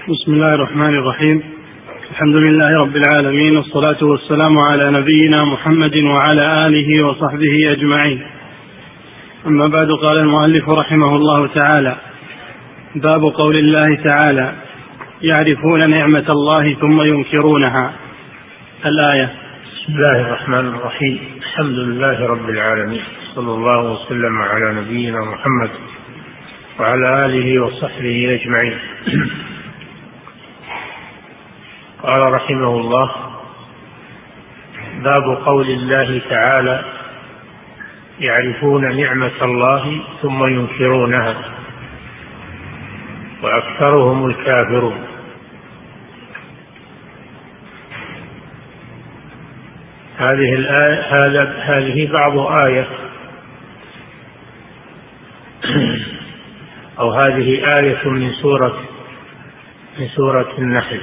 بسم الله الرحمن الرحيم. الحمد لله رب العالمين، والصلاة والسلام على نبينا محمد وعلى آله وصحبه أجمعين. أما بعد، قال المؤلف رحمه الله تعالى: باب قول الله تعالى: يعرفون نعمة الله ثم ينكرونها. الآية. بسم الله الرحمن الرحيم. الحمد لله رب العالمين، صلى الله وسلم على نبينا محمد وعلى آله وصحبه أجمعين. قال رحمه الله: باب قول الله تعالى: يعرفون نعمة الله ثم ينكرونها وأكثرهم الكافرون. هذه بعض آية أو هذه آية من سورة النحل.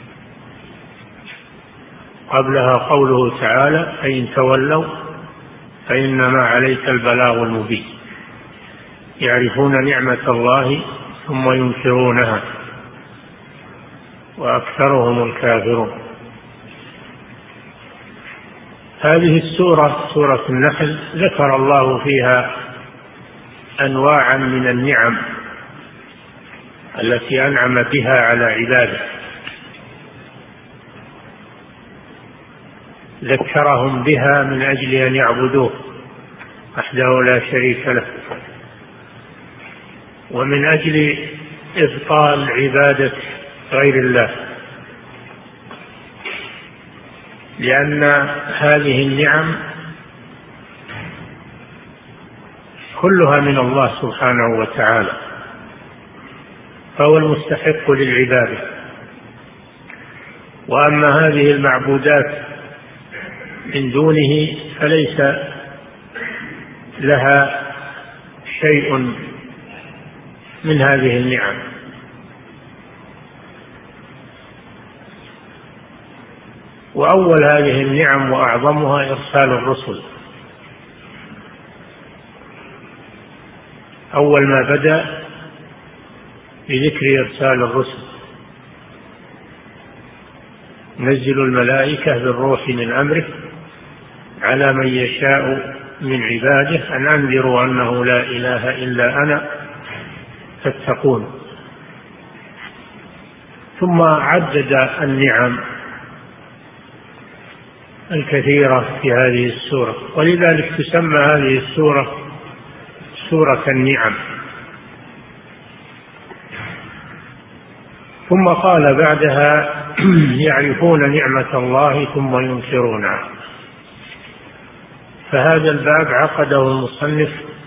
قبلها قوله تعالى: فإن تولوا فإنما عليك البلاغ المبين. يعرفون نعمة الله ثم ينكرونها وأكثرهم الكافرون. هذه السورة سورة النحل ذكر الله فيها أنواعا من النعم التي أنعم بها على عباده، ذكرهم بها من أجل أن يعبدوه وحده لا شريك له، ومن أجل إبطال عبادة غير الله، لأن هذه النعم كلها من الله سبحانه وتعالى، فهو المستحق للعبادة. وأما هذه المعبودات من دونه فليس لها شيء من هذه النعم. وأول هذه النعم وأعظمها إرسال الرسل. أول ما بدأ بذكر إرسال الرسل: نزل الملائكة بالروح من أمره على من يشاء من عباده أن أنذروا أنه لا إله إلا أنا فاتقون. ثم عدد النعم الكثيرة في هذه السورة، ولذلك تسمى هذه السورة سورة النعم. ثم قال بعدها: يعرفون نعمة الله ثم ينكرونها. فهذا الباب عقده المصنف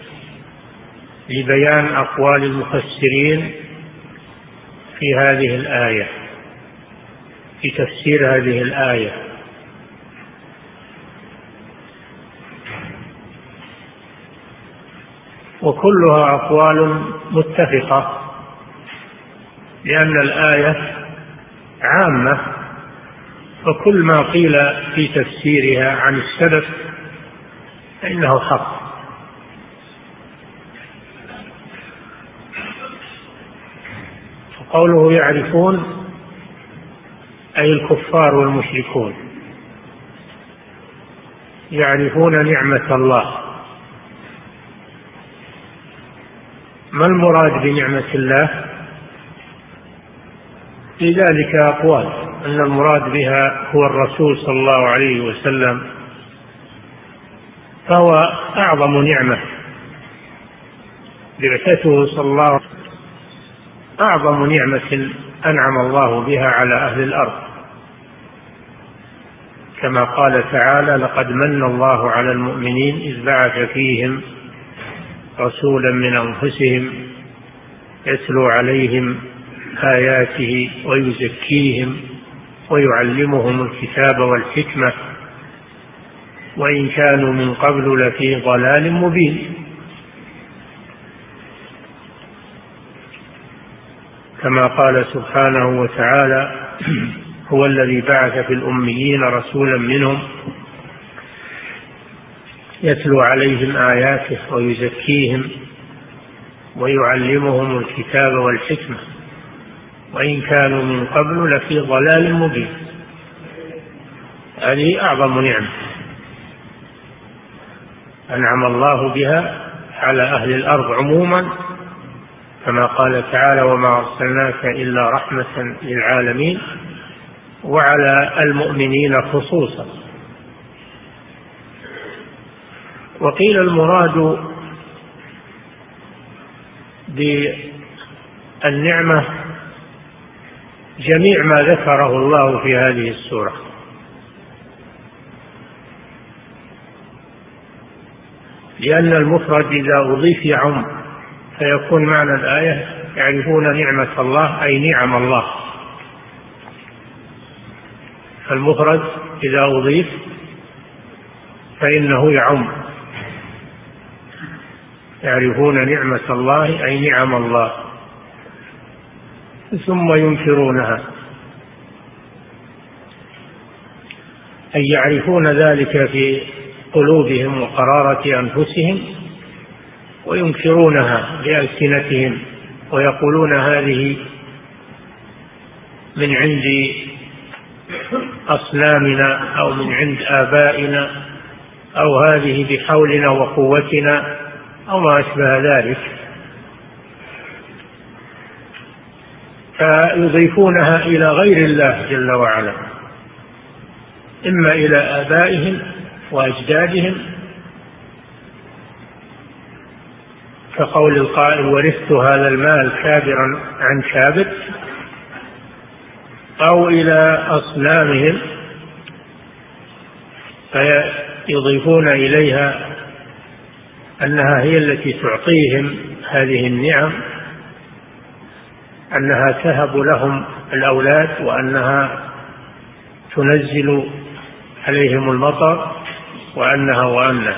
لبيان أقوال المفسرين في هذه الآية، في تفسير هذه الآية. وكلها أقوال متفقة، لأن الآية عامة، وكل ما قيل في تفسيرها عن السلف فإنه حق. قوله يعرفون أي الكفار والمشركون يعرفون نعمة الله. ما المراد بنعمة الله؟ لذلك أقوال: أن المراد بها هو الرسول صلى الله عليه وسلم، فهو أعظم نعمة. بعثته صلى الله عليه وسلم أعظم نعمة أنعم الله بها على أهل الأرض، كما قال تعالى: لقد من الله على المؤمنين إذ بعث فيهم رسولا من أنفسهم يتلو عليهم آياته ويزكيهم ويعلمهم الكتاب والحكمة وإن كانوا من قبل لفي ضلال مبين. كما قال سبحانه وتعالى: هو الذي بعث في الأميين رسولا منهم يتلو عليهم آياته ويزكيهم ويعلمهم الكتاب والحكمة وإن كانوا من قبل لفي ضلال مبين. هذه أعظم نعمة أنعم الله بها على أهل الأرض عموما، كما قال تعالى: وما أرسلناك إلا رحمة للعالمين، وعلى المؤمنين خصوصا. وقيل المراد بالنعمة جميع ما ذكره الله في هذه السورة، لأن المفرد إذا أضيف يعم، فيكون معنى الآية يعرفون نعمة الله أي نعم الله. المفرد إذا أضيف فإنه يعم، يعرفون نعمة الله أي نعم الله، ثم ينكرونها، أي يعرفون ذلك في قلوبهم وقرارة أنفسهم، وينكرونها بألسنتهم، ويقولون هذه من عند أصنامنا أو من عند آبائنا، أو هذه بحولنا وقوتنا، أو ما أشبه ذلك، فيضيفونها إلى غير الله جل وعلا، إما إلى آبائهم وأجدادهم، كقول القائل: ورثت هذا المال كابرا عن كابر، أو إلى أصنامهم فيضيفون إليها أنها هي التي تعطيهم هذه النعم، أنها تهب لهم الأولاد، وأنها تنزل عليهم المطر، وأنها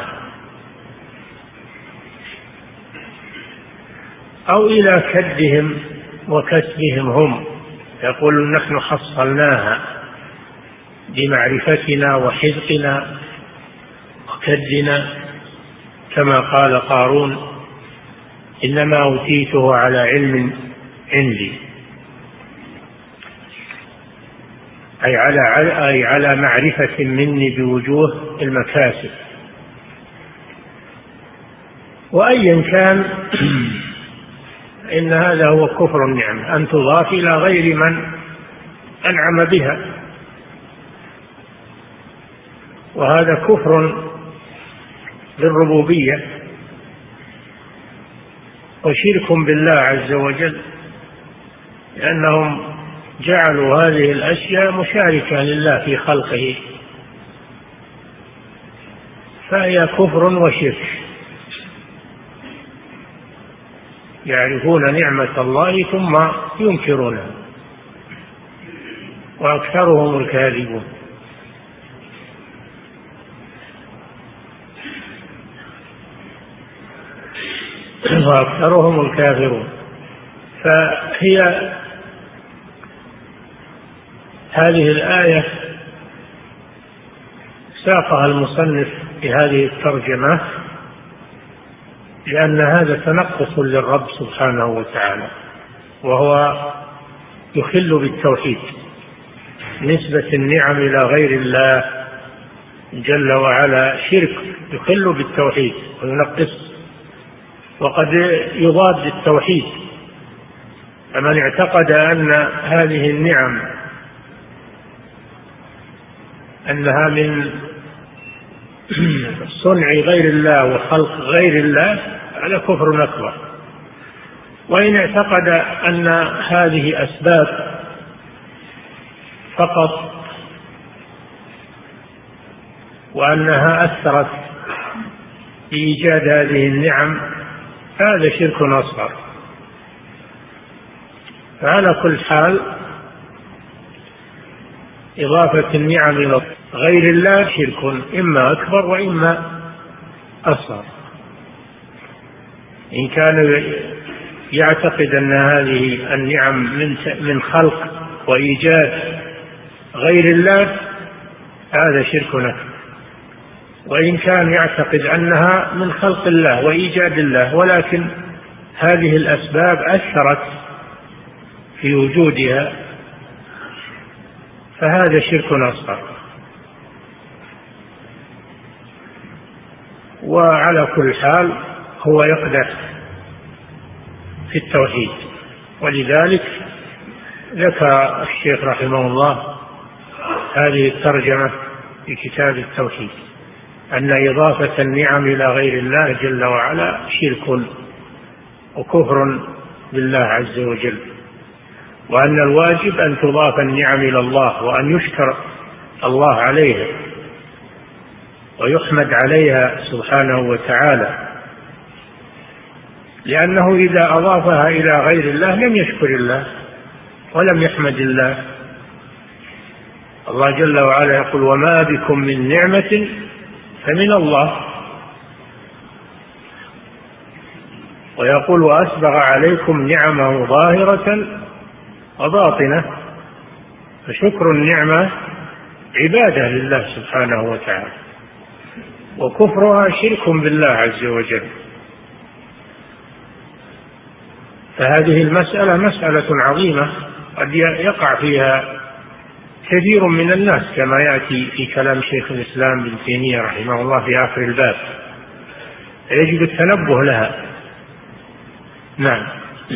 أو إلى كدهم وكسبهم هم، يقولون نحن حصلناها بمعرفتنا وحذقنا وكدنا، كما قال قارون: إنما أوتيته على علم عندي، أي على معرفة مني بوجوه المكاسب. وأيا كان إن هذا هو كفر النعمة، أن تضاف إلى غير من أنعم بها، وهذا كفر بالربوبية وشرك بالله عز وجل، لأنهم جعلوا هذه الأشياء مشاركة لله في خلقه، فهي كفر وشرك. يعرفون نعمة الله ثم ينكرونها، وأكثرهم الكاذبون. وأكثرهم الكافرون. فهي هذه الآية ساقها المصنف بهذه الترجمة لأن هذا تنقص للرب سبحانه وتعالى، وهو يخل بالتوحيد، نسبة النعم إلى غير الله جل وعلا شرك، يخل بالتوحيد وينقص، وقد يضاد التوحيد. فمن اعتقد أن هذه النعم أنها من صنع غير الله وخلق غير الله، هذا كفر أكبر. وإن اعتقد أن هذه أسباب فقط وأنها أثرت في إيجاد هذه النعم، هذا شرك أصغر. فعلى كل حال إضافة النعم إلى غير الله شرك، إما أكبر وإما أصغر. إن كان يعتقد أن هذه النعم من خلق وإيجاد غير الله، هذا شرك أكبر. وإن كان يعتقد أنها من خلق الله وإيجاد الله، ولكن هذه الأسباب أثرت في وجودها، فهذا شرك أصغر. وعلى كل حال هو يقدح في التوحيد. ولذلك ذكر الشيخ رحمه الله هذه الترجمة في كتاب التوحيد، أن إضافة النعم إلى غير الله جل وعلا شرك وكفر بالله عز وجل، وأن الواجب أن تضاف النعم إلى الله وأن يشكر الله عليها ويحمد عليها سبحانه وتعالى، لأنه إذا أضافها إلى غير الله لم يشكر الله ولم يحمد الله. الله جل وعلا يقول: وما بكم من نعمة فمن الله. ويقول: وأسبغ عليكم نعمه ظاهرة وباطنة. فشكر النعمة عبادة لله سبحانه وتعالى، وكفرها شرك بالله عز وجل. فهذه المسألة مسألة عظيمة قد يقع فيها كثير من الناس، كما يأتي في كلام شيخ الإسلام ابن تيمية رحمه الله في آخر الباب، يجب التنبه لها. نعم.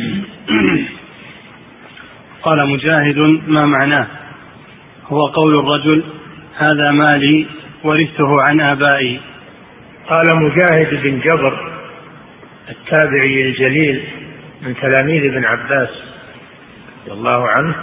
قال مجاهد: ما معناه؟ هو قول الرجل: هذا مالي ورثته عن آبائي. قال مجاهد بن جبر التابعي الجليل من تلاميذ ابن عباس رضي الله عنه: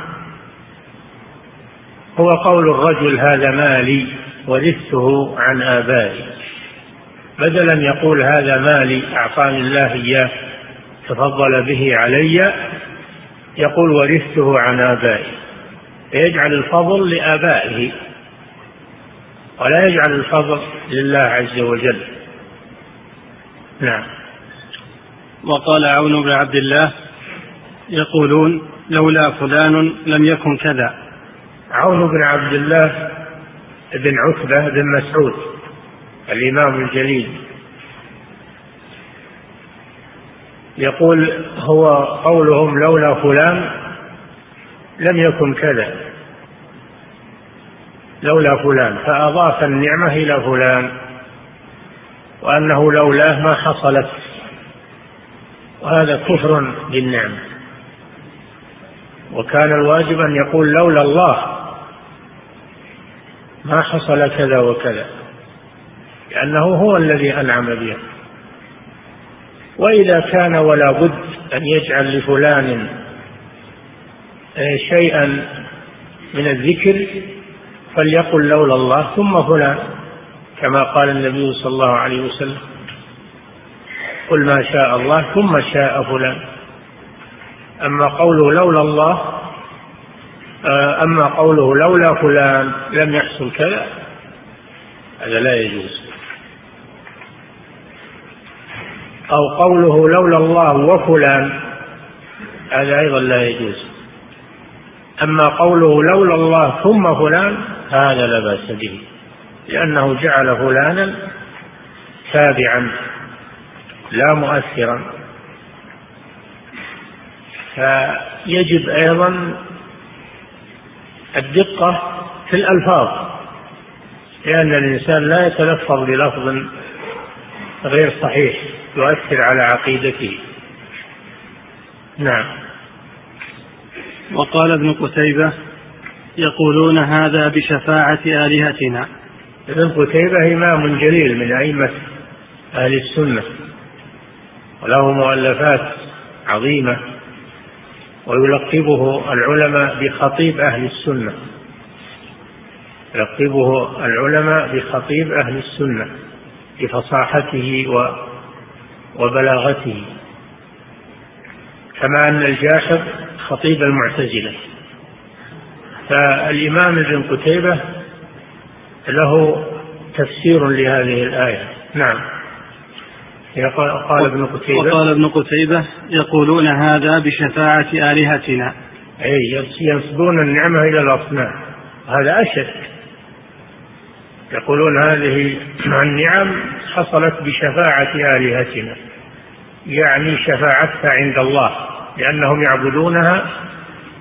هو قول الرجل هذا مالي ورثته عن آبائي، بدلا يقول هذا مالي أعطاني الله إياه تفضل به علي، يقول ورثته عن آبائي، فيجعل الفضل لآبائه ولا يجعل الفضل لله عز وجل. نعم. وقال عون بن عبد الله: يقولون لولا فلان لم يكن كذا. عون بن عبد الله بن عتبة بن مسعود الإمام الجليل يقول: هو قولهم لولا فلان لم يكن كذا، لولا فلان، فأضاف النعمة إلى فلان، وأنه لولاه ما حصلت، وهذا كفر بالنعمة. وكان الواجب أن يقول لولا الله ما حصل كذا وكذا، لأنه هو الذي أنعم به. وإذا كان ولا بد أن يجعل لفلان شيئا من الذكر فليقل لولا الله ثم فلان، كما قال النبي صلى الله عليه وسلم: قل ما شاء الله ثم شاء فلان. أما قوله لولا الله، أما قوله لولا فلان لم يحصل كذا، هذا لا يجوز. أو قوله لولا الله وفلان، هذا أيضا لا يجوز. أما قوله لولا الله ثم فلان، هذا لا بأس به، لأنه جعل فلانا تابعا لا مؤثرا. فيجب أيضا الدقة في الألفاظ، لأن الإنسان لا يتلفظ بلفظ غير صحيح يؤثر على عقيدته. نعم. وقال ابن قتيبة: يقولون هذا بشفاعة آلهتنا. ابن قتيبة إمام جليل من أئمة أهل السنة، وله مؤلفات عظيمة، ويلقبه العلماء بخطيب أهل السنة، يلقبه العلماء بخطيب أهل السنة بفصاحته وبلاغته، كما أن الجاحظ خطيب المعتزلة. فالإمام ابن قتيبة له تفسير لهذه الآية. نعم. وقال ابن قتيبة: يقولون هذا بشفاعة آلهتنا، أي ينسبون النعمة إلى الأصنام، هذا أشد. يقولون هذه النعم حصلت بشفاعة آلهتنا، يعني شفاعتها عند الله، لأنهم يعبدونها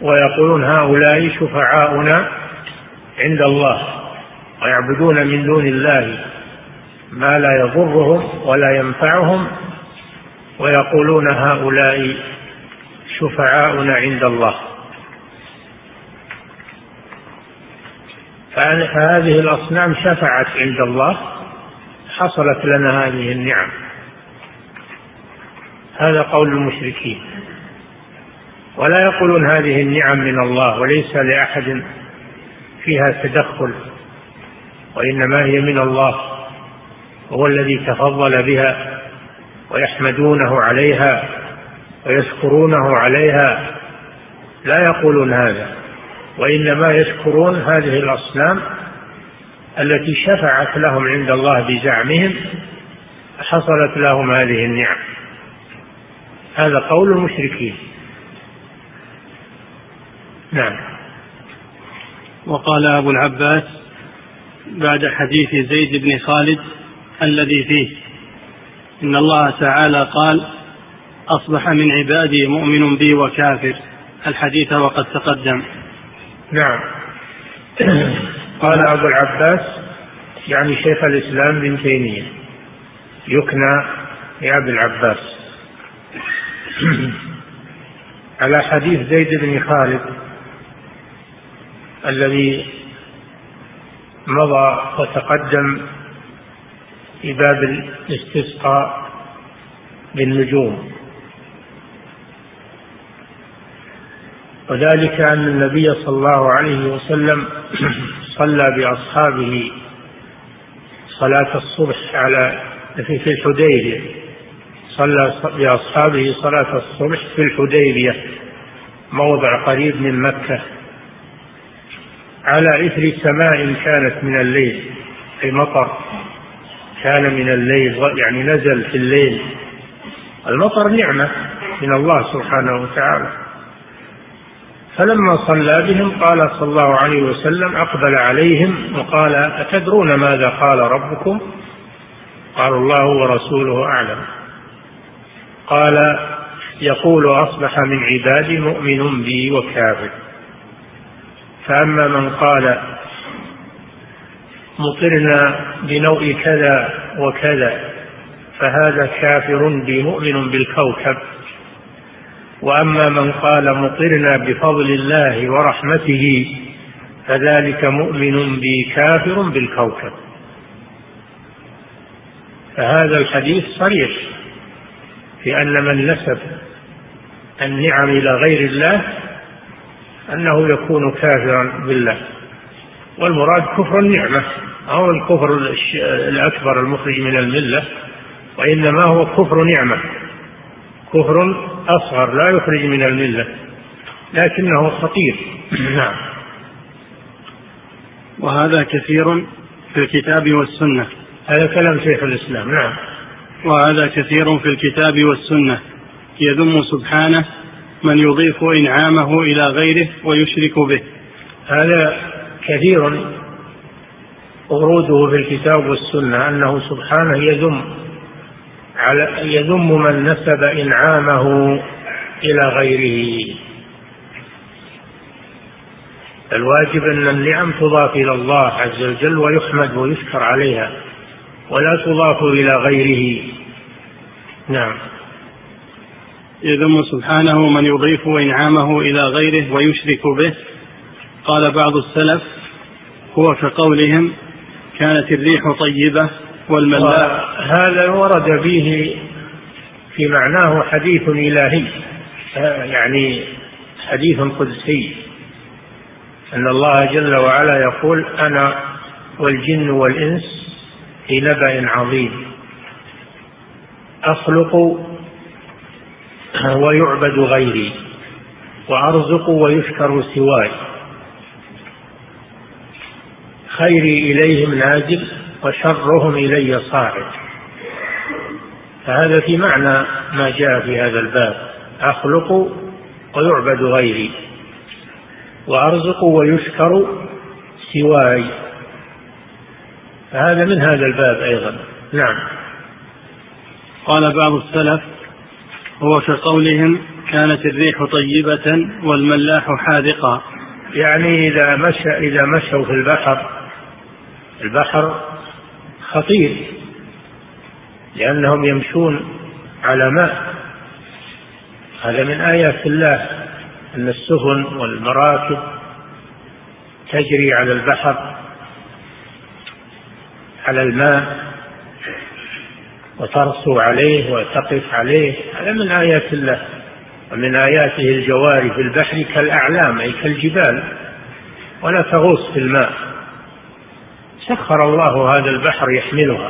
ويقولون هؤلاء شفعاؤنا عند الله، ويعبدون من دون الله ما لا يضرهم ولا ينفعهم، ويقولون هؤلاء شفعاؤنا عند الله. فهذه الأصنام شفعت عند الله، حصلت لنا هذه النعم. هذا قول المشركين. ولا يقولون هذه النعم من الله وليس لأحد فيها تدخل، وإنما هي من الله، هو الذي تفضل بها، ويحمدونه عليها ويشكرونه عليها. لا يقولون هذا، وإنما يشكرون هذه الأصنام التي شفعت لهم عند الله بزعمهم، حصلت لهم هذه النعم. هذا قول المشركين. نعم. وقال أبو العباس بعد حديث زيد بن خالد الذي فيه إن الله تعالى قال أصبح من عبادي مؤمن بي وكافر، الحديث وقد تقدم. نعم. قال أبو العباس يعني شيخ الإسلام بن تيمية، يكنى لأبي العباس، على حديث زيد بن خالد الذي مضى وتقدم في باب الاستسقاء بالنجوم. وذلك أن النبي صلى الله عليه وسلم صلى بأصحابه صلاة الصبح في الحديبية، صلى بأصحابه صلاة الصبح في الحديبية، موضع قريب من مكة، على إثر سماء كانت من الليل، في مطر كان من الليل، يعني نزل في الليل. المطر نعمة من الله سبحانه وتعالى. فلما صلى بهم قال صلى الله عليه وسلم، أقبل عليهم وقال أتدرون ماذا قال ربكم؟ قالوا الله ورسوله أعلم. قال يقول أصبح من عبادي مؤمن بي وكافر، فأما من قال مطرنا بنوء كذا وكذا فهذا كافر بي مؤمن بالكوكب، وأما من قال مطرنا بفضل الله ورحمته فذلك مؤمن بي كافر بالكوكب. فهذا الحديث صريح في أن من نسب النعم إلى غير الله أنه يكون كافرا بالله، والمراد كفر النعمة أو الكفر الأكبر المخرج من الملة، وإنما هو كفر نعمة، كفر أصغر لا يخرج من الملة لكنه خطير. نعم. وهذا كثير في الكتاب والسنة. هذا كلام شيخ الإسلام. نعم. وهذا كثير في الكتاب والسنة، يذم سبحانه من يضيف إنعامه إلى غيره ويشرك به. هذا كثير وروده في الكتاب والسنة، أنه سبحانه يذم من نسب إنعامه إلى غيره. الواجب أن النعم تضاف إلى الله عز وجل ويحمد ويشكر عليها، ولا تضاف إلى غيره. نعم. يذم سبحانه من يضيف إنعامه إلى غيره ويشرك به. قال بعض السلف هو كقولهم كانت الريح طيبة والملاء. هذا ورد فيه في معناه حديث إلهي، يعني حديث قدسي، أن الله جل وعلا يقول أنا والجن والإنس في نبأ عظيم، أخلق ويعبد غيري، وأرزق ويشكر سواي، خيري إليهم نازل وشرهم إلي صاعد. فهذا في معنى ما جاء في هذا الباب، أخلق ويعبد غيري، وأرزق ويشكر سواي. فهذا من هذا الباب أيضا. نعم. قال بعض السلف هو كقولهم كانت الريح طيبة والملاح حاذقا. يعني إذا مشوا في البحر خطير، لأنهم يمشون على ماء. هذا من آيات الله أن السفن والمراكب تجري على البحر على الماء وترسو عليه وتقف عليه. هذا من آيات الله. ومن آياته الجواري في البحر كالأعلام أي كالجبال ولا تغوص في الماء. سخر الله هذا البحر يحملها.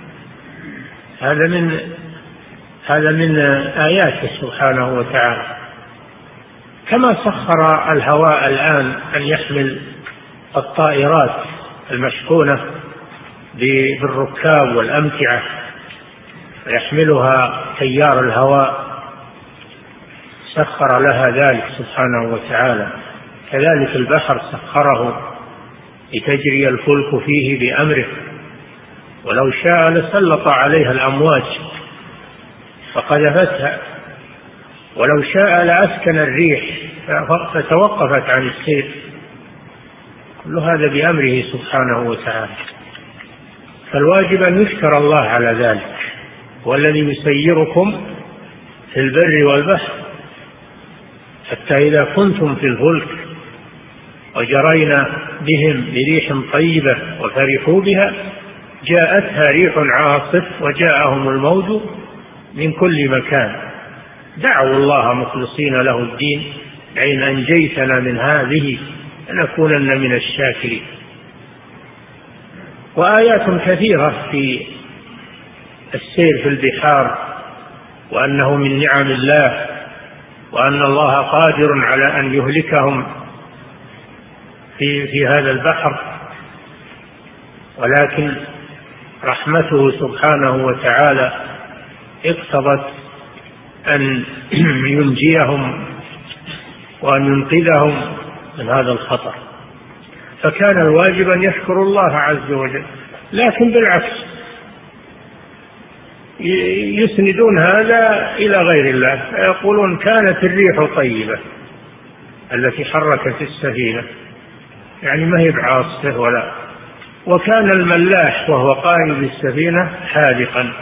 هذا من آياته سبحانه وتعالى. كما سخر الهواء الآن أن يحمل الطائرات المشحونة بالركاب والأمتعة ويحملها تيار الهواء، سخر لها ذلك سبحانه وتعالى. كذلك البحر سخره لتجري الفلك فيه بأمره، ولو شاء لسلط عليها الأمواج فقذفتها، ولو شاء لأسكن الريح فتوقفت عن السير. كل هذا بأمره سبحانه وتعالى. فالواجب أن يشكر الله على ذلك، والذي يسيركم في البر والبحر حتى إذا كنتم في الفلك وجرينا بهم بريح طيبة وفرحوا بها جاءتها ريح عاصف وجاءهم الموج من كل مكان دعوا الله مخلصين له الدين لئن أنجيتنا من هذه لنكونن من الشاكرين. وآيات كثيرة في السير في البحار، وأنه من نعم الله، وأن الله قادر على أن يهلكهم في هذا البحر، ولكن رحمته سبحانه وتعالى اقتضت أن ينجيهم وأن ينقذهم من هذا الخطر. فكان الواجب أن يشكروا الله عز وجل، لكن بالعكس يسندون هذا إلى غير الله، يقولون كانت الريح طيبة التي حركت السفينة، يعني ما هي بعاصفة ولا، وكان الملاح وهو قائم بالسفينة حاذقا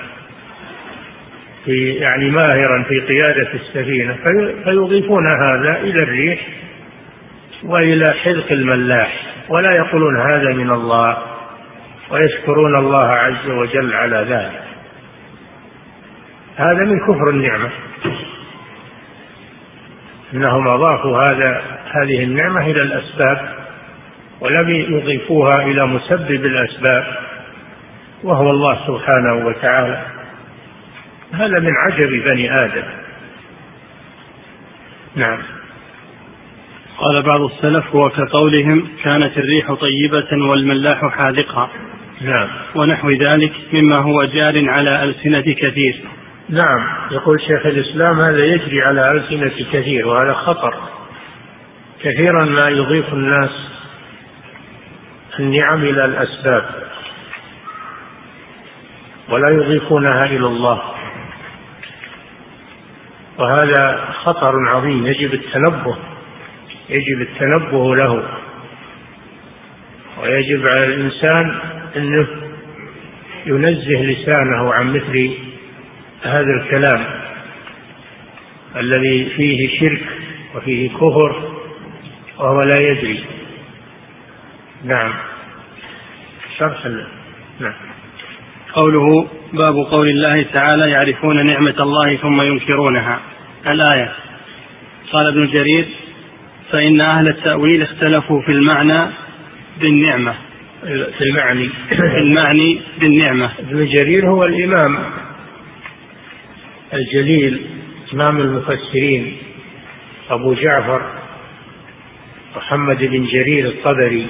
يعني ماهرا في قيادة السفينة، فيضيفون هذا إلى الريح وإلى حذق الملاح، ولا يقولون هذا من الله، ويشكرون الله عز وجل على ذلك. هذا من كفر النعمة، إنهم أضافوا هذه النعمة إلى الأسباب ولم يضيفوها إلى مسبب الأسباب وهو الله سبحانه وتعالى. هذا من عجب بني آدم. نعم. قال بعض السلف هو كقولهم كانت الريح طيبة والملاح حاذقا. نعم. ونحو ذلك مما هو جار على ألسنة كثير. نعم. يقول شيخ الإسلام هذا يجري على ألسنة كثير، وهذا خطر. كثيرا ما يضيف الناس النعم إلى الأسباب ولا يضيفونها إلى الله، وهذا خطر عظيم يجب التنبه له، ويجب على الإنسان أنه ينزه لسانه عن مثل هذا الكلام الذي فيه شرك وفيه كفر وهو لا يدري. نعم. شرح. نعم. قوله باب قول الله تعالى يعرفون نعمة الله ثم ينكرونها. الآية. قال ابن جرير فإن أهل التأويل اختلفوا في المعنى بالنعمة، في المعني بالنعمة. ابن جرير هو الإمام الجليل إمام المفسرين أبو جعفر محمد بن جرير الطبري،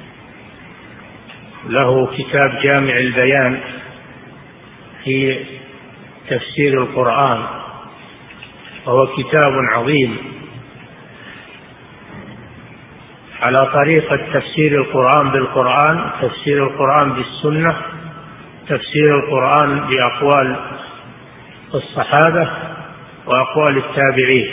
له كتاب جامع البيان في تفسير القرآن، وهو كتاب عظيم على طريقة تفسير القرآن بالقرآن، تفسير القرآن بالسنة، تفسير القرآن بأقوال الصحابة، وأقوال التابعين،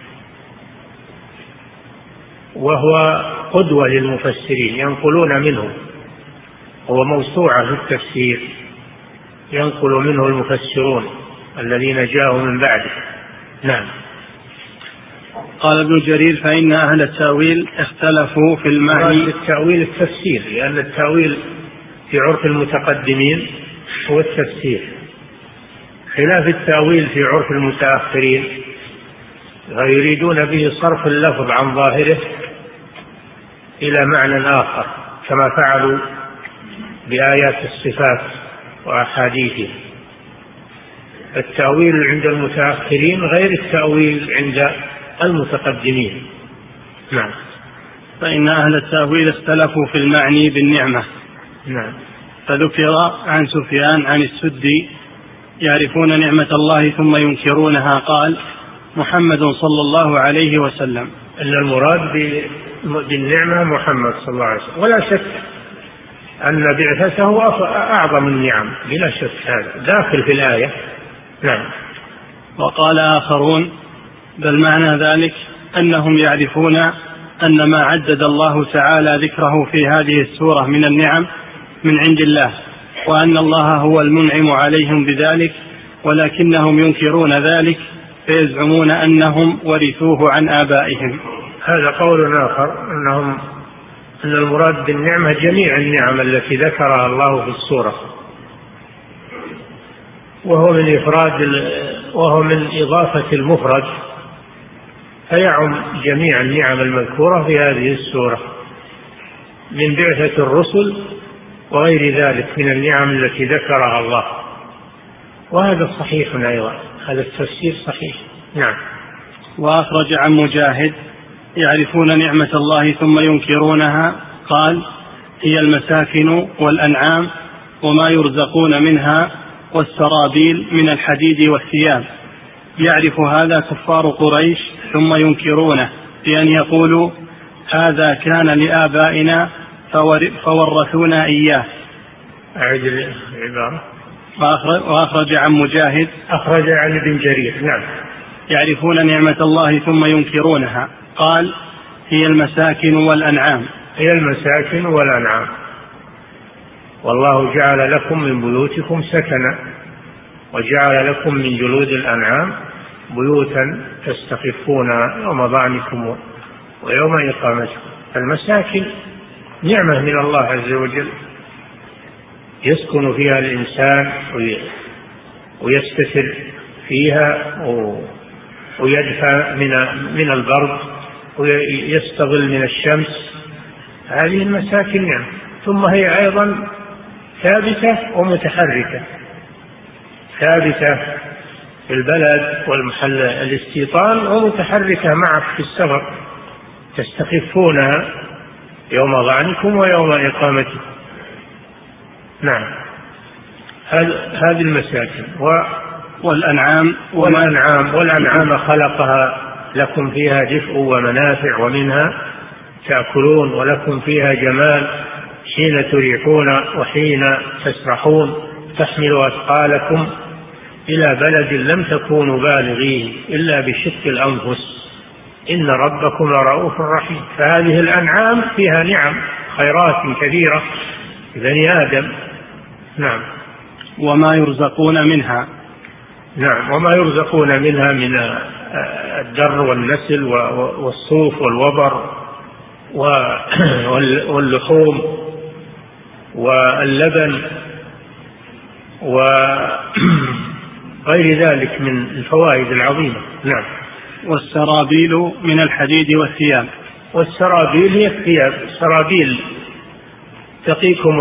وهو قدوة للمفسرين ينقلون منه، هو موسوعة في التفسير ينقل منه المفسرون الذين جاءوا من بعده. نعم. قال ابن جرير: فإن أهل التأويل اختلفوا في المعنى. التأويل التفسير، لأن التأويل في عرف المتقدمين هو التفسير، خلاف التأويل في عرف المتأخرين، فيريدون به صرف اللفظ عن ظاهره إلى معنى آخر، كما فعلوا بآيات الصفات وأحاديثه. التأويل عند المتأخرين غير التأويل عند المتقدمين. نعم. فإن أهل التأويل اختلفوا في المعني بالنعمة. نعم. فذكر عن سفيان عن السدي: يعرفون نعمة الله ثم ينكرونها. قال: محمد صلى الله عليه وسلم. أن المراد بالنعمة محمد صلى الله عليه وسلم، ولا شك أن بعثته أعظم النعم بلا شك، هذا داخل في الآية. نعم. وقال آخرون: بل معنى ذلك أنهم يعرفون أن ما عدد الله تعالى ذكره في هذه السورة من النعم من عند الله، وأن الله هو المنعم عليهم بذلك، ولكنهم ينكرون ذلك فيزعمون أنهم ورثوه عن آبائهم. هذا قول آخر، أن المراد بالنعمة جميع النعم التي ذكرها الله في السورة، وهو من إضافة المفرد، فيعم جميع النعم المذكورة في هذه السورة من بعثة الرسل وغير ذلك من النعم التي ذكرها الله، وهذا صحيح أيضا، هذا التفسير صحيح. نعم. وأخرج عن مجاهد: يعرفون نعمة الله ثم ينكرونها. قال: هي المساكن والأنعام وما يرزقون منها والسرابيل من الحديد والثياب. يعرف هذا كفار قريش ثم ينكرونه بأن يقولوا: هذا كان لآبائنا فورثونا إياه. أعيد العبارة. وأخرج عن مجاهد: أخرج عن ابن جرير. نعم. يعرفون نعمة الله ثم ينكرونها. قال: هي المساكن والأنعام. هي المساكن والأنعام. والله جعل لكم من بيوتكم سكنا، وجعل لكم من جلود الأنعام بيوتا تستخفون يوم ظعنكم ويوم إقامتكم. المساكن نعمة من الله عز وجل يسكن فيها الإنسان ويستتر فيها ويدفع من البرد ويستظل من الشمس، هذه المساكن نعمة. ثم هي أيضا ثابتة ومتحركة، ثابتة في البلد والمحل الاستيطان، ومتحركة معك في السفر، تستخفونها يوم ظعنكم ويوم إقامتكم. نعم. هذه المساكن. والأنعام خلقها لكم فيها دفء ومنافع، ومنها تأكلون، ولكم فيها جمال حين تريحون وحين تسرحون، تحمل أثقالكم إلى بلد لم تكونوا بالغيه إلا بشق الأنفس إن ربكم لرؤوف رحيم. فهذه الأنعام فيها نعم خيرات كثيرة بني آدم. نعم. وما يرزقون منها. نعم. وما يرزقون منها من الدر والنسل والصوف والوبر واللحوم واللبن وغير ذلك من الفوائد العظيمة. نعم. والسرابيل من الحديد والثياب. والسرابيل هي الثياب. السرابيل تقيكم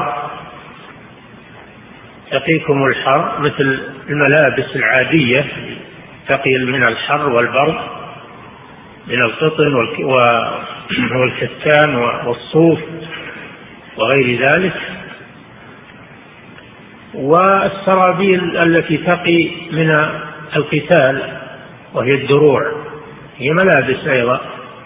الحر مثل الملابس العادية، تقي من الحر والبرد من القطن والكتان والصوف وغير ذلك. والسرابيل التي تقي من القتال وهي الدروع، هي ملابس أيضا.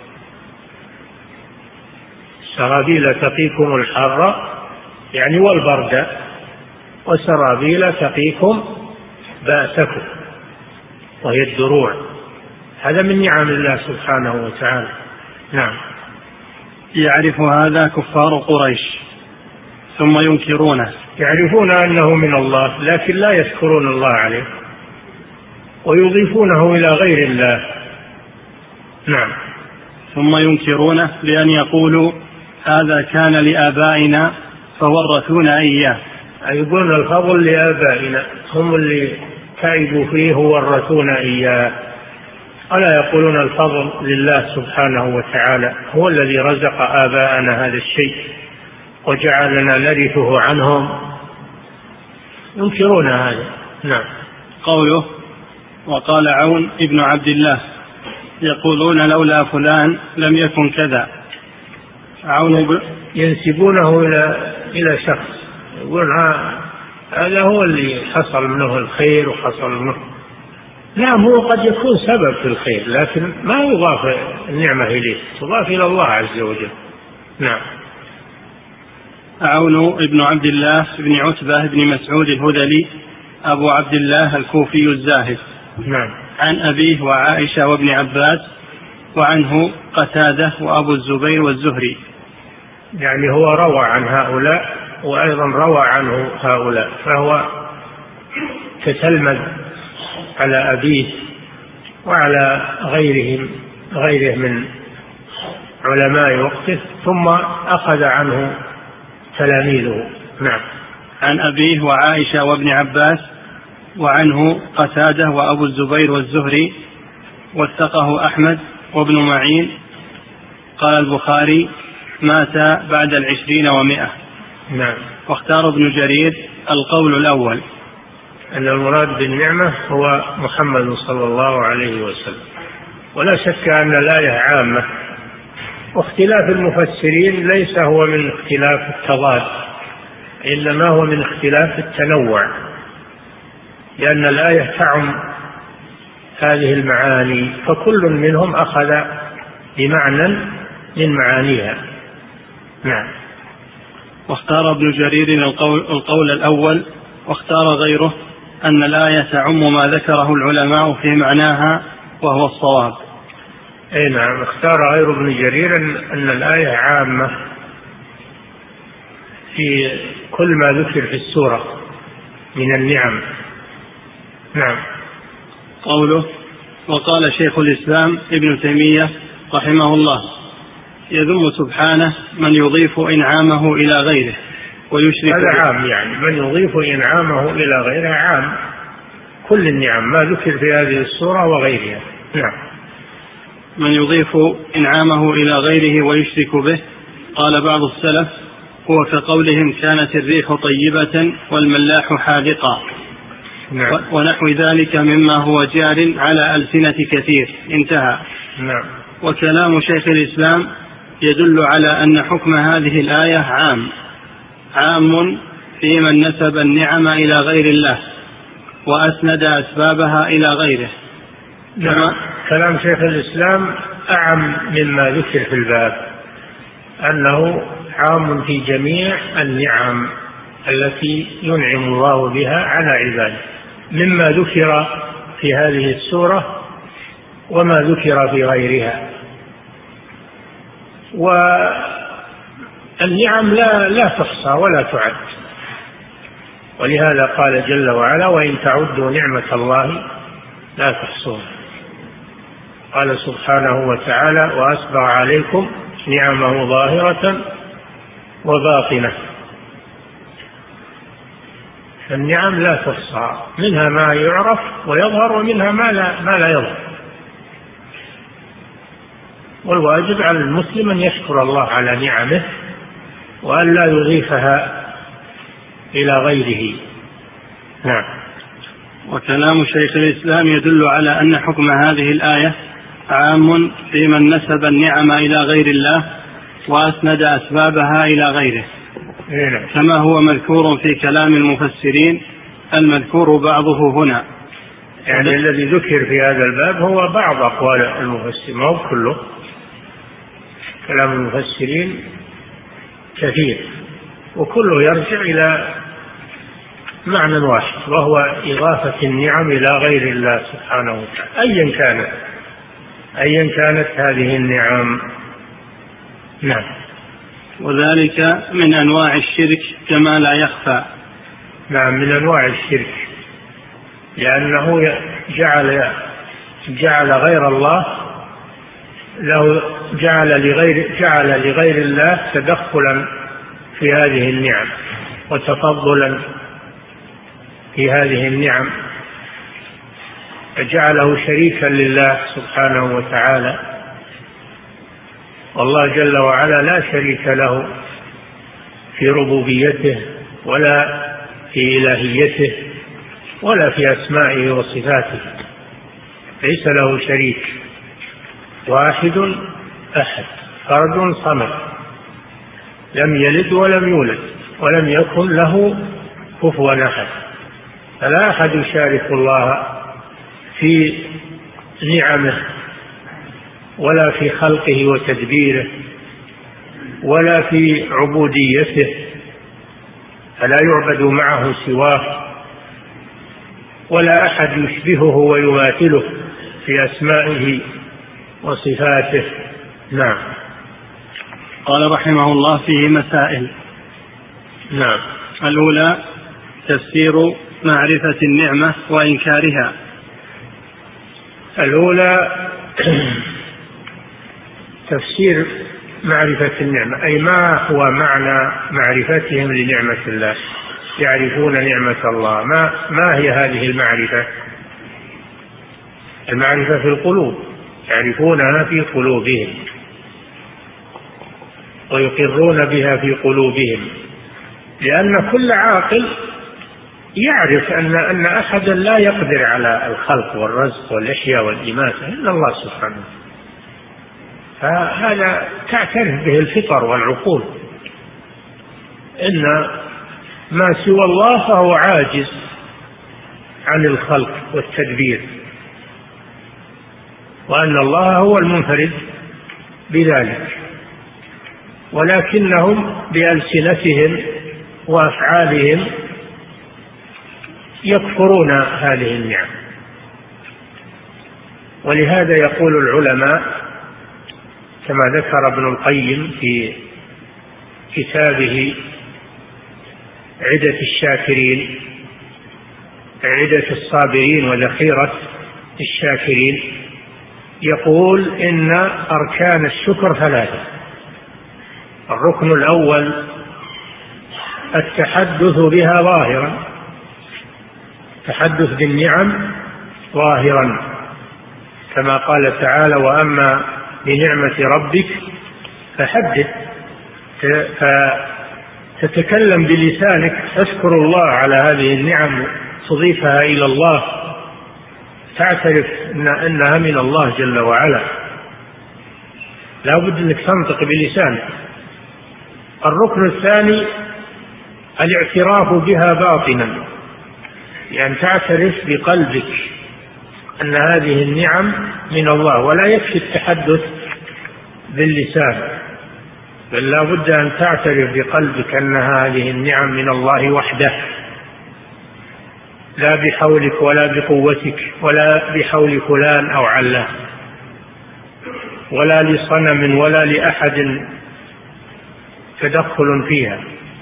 سرابيل تقيكم الحر يعني والبرد، وسرابيل تقيكم بأسكم. وهي الدروع. هذا من نعم الله سبحانه وتعالى. نعم. يعرف هذا كفار قريش ثم ينكرونه. يعرفون أنه من الله لكن لا يشكرون الله عليه ويضيفونه إلى غير الله. نعم. ثم ينكرونه لأن يقولوا هذا كان لآبائنا فورثونا إياه. يقولون الفضل لآبائنا، هم اللي تعبوا فيه وورثونا إياه، ألا يقولون الفضل لله سبحانه وتعالى، هو الذي رزق آباءنا هذا الشيء وجعلنا نرثه عنهم. ينكرون هذا. نعم. قوله وقال عون ابن عبد الله يقولون لولا فلان لم يكن كذا. عون ينسبونه إلى شخص، يقول هذا هو اللي حصل منه الخير وحصل منه. نعم، هو قد يكون سبب في الخير لكن ما يضاف النعمة إليه، تضاف إلى الله عز وجل. نعم. عون ابن عبد الله بن عتبة بن مسعود الهذلي أبو عبد الله الكوفي الزاهد. نعم. عن أبيه وعائشة وابن عباس، وعنه قتادة وأبو الزبير والزهري. يعني هو روى عن هؤلاء وأيضا روى عنه هؤلاء، فهو تتلمذ على أبيه وعلى غيره من علماء وقته، ثم أخذ عنه تلاميذه. نعم. عن أبيه وعائشة وابن عباس، وعنه قتادة وأبو الزبير والزهري، وثقه أحمد وابن معين. قال البخاري مات بعد 20 و100. نعم. واختار ابن جرير القول الأول، أن المراد بالنعمة هو محمد صلى الله عليه وسلم، ولا شك أن الآية عامة، واختلاف المفسرين ليس هو من اختلاف التضاد، إنما هو من اختلاف التنوع، لأن الآية تعم هذه المعاني، فكل منهم أخذ بمعنى من معانيها. نعم. واختار ابن جرير القول الأول، واختار غيره أن الآية تعم ما ذكره العلماء في معناها وهو الصواب. أي نعم، اختار غير ابن جرير أن الآية عامة في كل ما ذكر في السورة من النعم. نعم. قوله وقال شيخ الإسلام ابن تيمية رحمه الله يذم سبحانه من يضيف إنعامه إلى غيره ويشرك. هذا عام، يعني من يضيف إنعامه إلى غيره عام، كل النعم ما ذكر في هذه السورة وغيرها. نعم. من يضيف إنعامه إلى غيره ويشرك به. قال بعض السلف هو كقولهم كانت الريح طيبة والملاح حاذقا. نعم. ونحو ذلك مما هو جار على ألسنة كثير. انتهى. نعم. وكلام شيخ الإسلام يدل على أن حكم هذه الآية عام في من نسب النعم إلى غير الله وأسند أسبابها إلى غيره. نعم. كلام شيخ الإسلام أعم مما ذكر في الباب، أنه عام في جميع النعم التي ينعم الله بها على عباده، مما ذكر في هذه السورة وما ذكر في غيرها. والنعم لا تحصى ولا تعد، ولهذا قال جل وعلا وإن تعدوا نعمة الله لا تحصوها. قال سبحانه وتعالى وأسبغ عليكم نعمه ظاهرة وباطنة. النعم لا تحصى، منها ما يعرف ويظهر ومنها ما لا يظهر، والواجب على المسلم أن يشكر الله على نعمه وأن لا يضيفها إلى غيره. نعم. وكلام شيخ الإسلام يدل على أن حكم هذه الآية عام في من نسب النعم إلى غير الله وأسند أسبابها إلى غيره، كما هو مذكور في كلام المفسرين المذكور بعضه هنا. يعني الذي ذكر في هذا الباب هو بعض أقوال المفسرين، ما هو كله. كلام المفسرين كثير وكله يرجع إلى معنى واحد، وهو إضافة النعم إلى غير الله سبحانه وتعالى أيا كانت هذه النعم. نعم. وذلك من أنواع الشرك كما لا يخفى. نعم، من أنواع الشرك، لأنه جعل غير الله جعل لغير الله تدخلا في هذه النعم وتفضلا في هذه النعم، فجعله شريكا لله سبحانه وتعالى، والله جل وعلا لا شريك له في ربوبيته ولا في إلهيته ولا في أسمائه وصفاته، ليس له شريك، واحد أحد فرد صمد، لم يلد ولم يولد ولم يكن له كفوا أحد، فلا أحد يشارك الله في نعمه ولا في خلقه وتدبيره ولا في عبوديته، فلا يعبد معه سواه، ولا أحد يشبهه ويماثله في أسمائه وصفاته. نعم. قال رحمه الله فيه مسائل. نعم. الأولى تفسير معرفة النعمة وإنكارها. الأولى تفسير معرفة النعمة، أي ما هو معنى معرفتهم لنعمة الله، يعرفون نعمة الله، ما هي هذه المعرفة؟ المعرفة في القلوب، يعرفونها في قلوبهم ويقرون بها في قلوبهم، لأن كل عاقل يعرف أن أحدا لا يقدر على الخلق والرزق والإحياء والإماتة إلا الله سبحانه، فهذا تعترف به الفطر والعقول، إن ما سوى الله فهو عاجز عن الخلق والتدبير، وأن الله هو المنفرد بذلك، ولكنهم بألسنتهم وأفعالهم يكفرون هذه النعم. ولهذا يقول العلماء كما ذكر ابن القيم في كتابه عدة الشاكرين، عدة الصابرين وذخيرة الشاكرين، يقول إن أركان الشكر ثلاثة. الركن الأول التحدث بها ظاهرا، التحدث بالنعم ظاهرا، كما قال تعالى: وأما بنعمة ربك فحدث، فتتكلم بلسانك، تذكر الله على هذه النعم، تضيفها إلى الله، تعترف أنها من الله جل وعلا، لا بد أنك تنطق بلسانك. الركن الثاني الاعتراف بها باطنا، يعني تعترف بقلبك أن هذه النعم من الله، ولا يكفي التحدث باللسان، بل لا بد أن تعترف بقلبك أن هذه النعم من الله وحده، لا بحولك ولا بقوتك ولا بحول فلان أو علان ولا لصنم ولا لأحد تدخل فيها.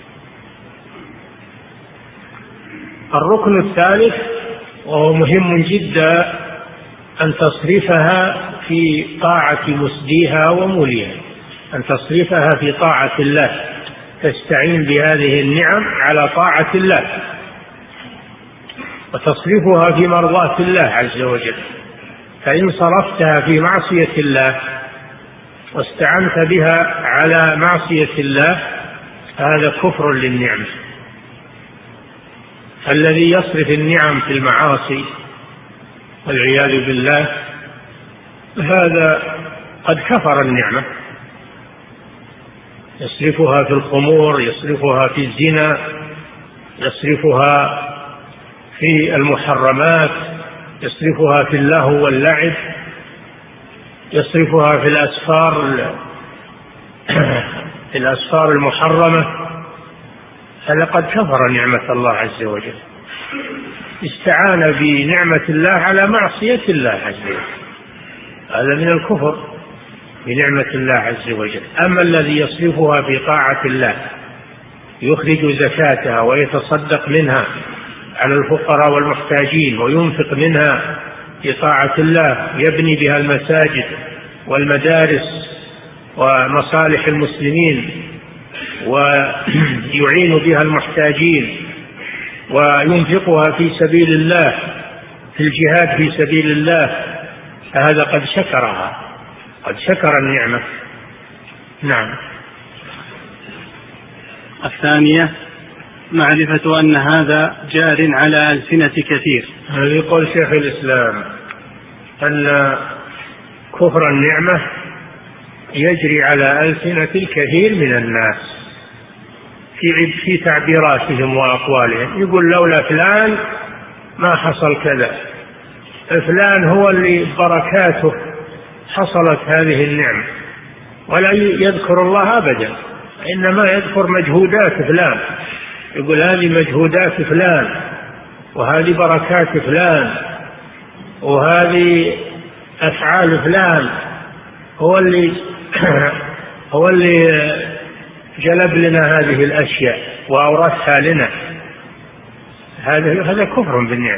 الركن الثالث وهو مهم جدا أن تصرفها في طاعة مسديها وموليها، أن تصرفها في طاعة الله، تستعين بهذه النعم على طاعة الله وتصرفها في مرضاة الله عز وجل. فإن صرفتها في معصية الله واستعنت بها على معصية الله هذا كفر للنعمة. الذي يصرف النعم في المعاصي والعياذ بالله هذا قد كفر النعمة، يصرفها في الخمور، يصرفها في الزنا، يصرفها في المحرمات، يصرفها في اللهو واللعب، يصرفها في الأسفار المحرمة، هذا قد كفر نعمة الله عز وجل. استعان بنعمة الله على معصية الله عز وجل، هذا من الكفر بنعمة الله عز وجل. أما الذي يصرفها في طاعة الله، يخرج زكاتها ويتصدق منها على الفقراء والمحتاجين وينفق منها في طاعة الله، يبني بها المساجد والمدارس ومصالح المسلمين ويعين بها المحتاجين وينفقها في سبيل الله في الجهاد في سبيل الله، فهذا قد شكرها، قد شكر النعمة. نعم. الثانية معرفة أن هذا جار على ألسنة كثير. هذا يقول شيخ الإسلام أن كفر النعمة يجري على ألسنة الكثير من الناس في تعبيراتهم وأقوالهم، يقول لولا فلان ما حصل كذا، فلان هو اللي بركاته حصلت هذه النعمة، ولا يذكر الله أبدا، إنما يذكر مجهودات فلان، يقول هذه مجهودات فلان وهذه بركات فلان وهذه أفعال فلان، هو اللي جلب لنا هذه الأشياء وأورثها لنا. هذا كفر بالنعمة،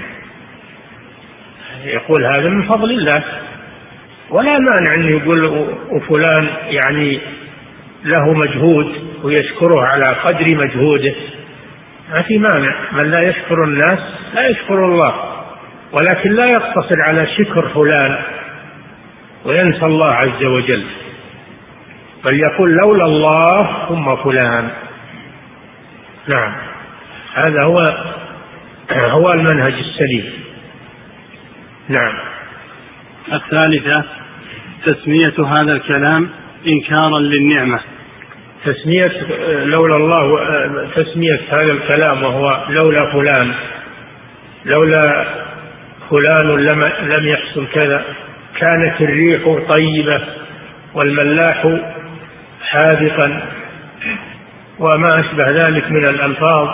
يقول هذا من فضل الله، ولا مانع أن يقول وفلان يعني له مجهود ويشكره على قدر مجهوده، ما في مانع. من لا يشكر الناس لا يشكر الله، ولكن لا يقتصر على شكر فلان وينسى الله عز وجل، بل يقول لولا الله ثم فلان. نعم، هذا هو المنهج السليم. نعم. الثالثة تسمية هذا الكلام إنكارا للنعمة. تسمية لولا الله، تسمية هذا الكلام وهو لولا فلان، لولا فلان لم يحصل كذا، كانت الريح طيبة والملاح حاذقا وما أشبه ذلك من الألفاظ.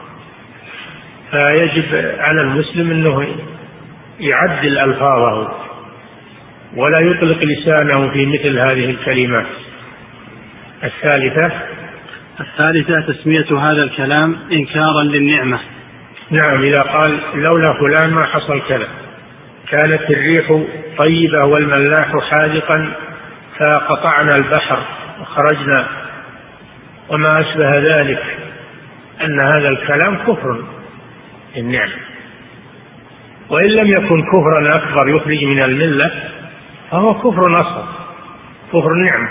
فيجب على المسلم أنه يعدل ألفاظه ولا يطلق لسانه في مثل هذه الكلمات. الثالثة تسمية هذا الكلام إنكارا للنعمة. نعم، إذا قال لولا فلان ما حصل كذا، كانت الريح طيبة والملاح حاذقا فقطعنا البحر وخرجنا وما أشبه ذلك، أن هذا الكلام كفر النعمة، وإن لم يكن كفرا أكبر يخرج من الملة فهو كفر أصغر، كفر النعمة.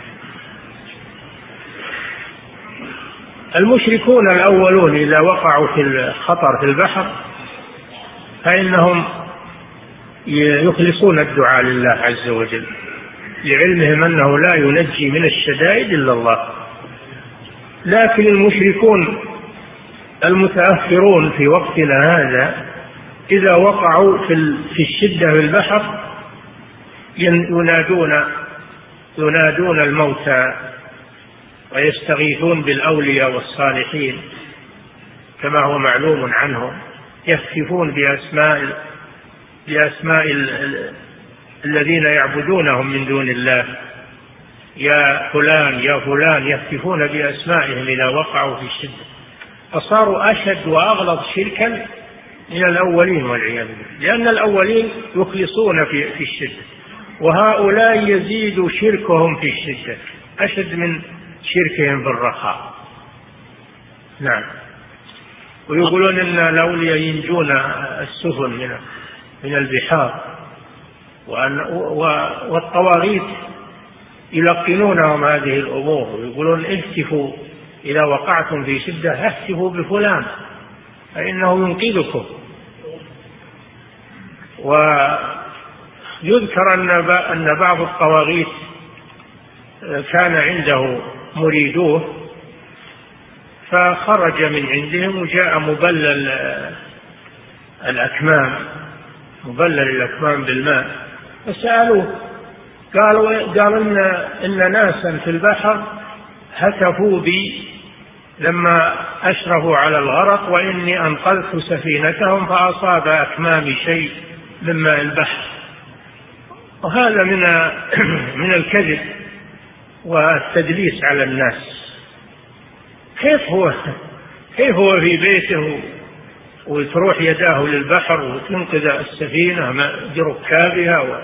المشركون الأولون إذا وقعوا في الخطر في البحر فإنهم يخلصون الدعاء لله عز وجل، لعلمهم أنه لا ينجي من الشدائد إلا الله. لكن المشركون المتأخرون في وقتنا هذا إذا وقعوا في الشدة في البحر ينادون الموتى ويستغيثون بالأولياء والصالحين كما هو معلوم عنهم، يهتفون بأسماء الذين يعبدونهم من دون الله، يا فلان يا فلان، يهتفون بأسمائهم إذا وقعوا في الشدة، فصاروا أشد وأغلظ شركا من الأولين والعياذ بالله، لأن الأولين يخلصون في الشدة، وهؤلاء يزيد شركهم في الشدة أشد من شركهم في الرخاء. نعم. ويقولون أن الأولياء ينجون السفن من البحار، والطواغيت يلقنونهم هذه الأمور ويقولون اهتفوا إذا وقعتم في شدة، اهتفوا بفلان فإنه ينقذكم. ويذكر أن بعض الطواغيت كان عنده مريدوه فخرج من عندهم وجاء مبلل الأكمام بالماء، فسألوه قالوا إن ناسا في البحر هتفوا بي لما أشرفوا على الغرق وإني أنقذت سفينتهم فأصاب أكمام شيء من ماء البحر. وهذا من الكذب والتدليس على الناس. كيف هو في بيته وتروح يداه للبحر وتنقذ السفينة بركابها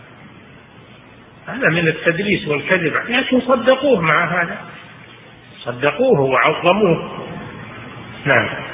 هذا من التدليس والكذب، لكن صدقوه مع هذا، صدقوه وعظموه. نعم.